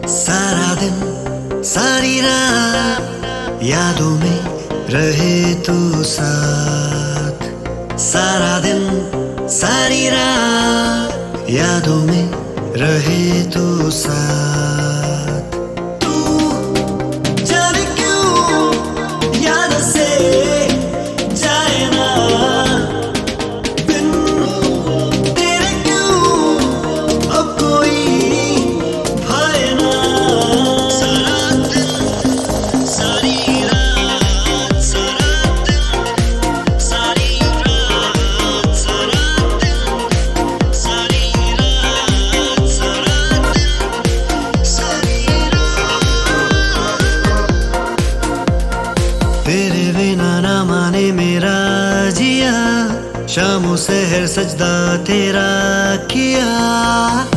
सारा दिन सारी रात यादों में रहे तू साथ। सारा दिन सारी रात यादों में रहे तू साथ। तू जाने क्यों याद से जाए ना, बिन तेरे क्यों अब कोई भाए ना। सारा दिन सारी रात, सारा दिन सारी रात, सारा दिन सारी रात, सारा दिन सारी रात। तेरे बिना ना माने मेरा जिया, शामों सहर सजदा तेरा किया।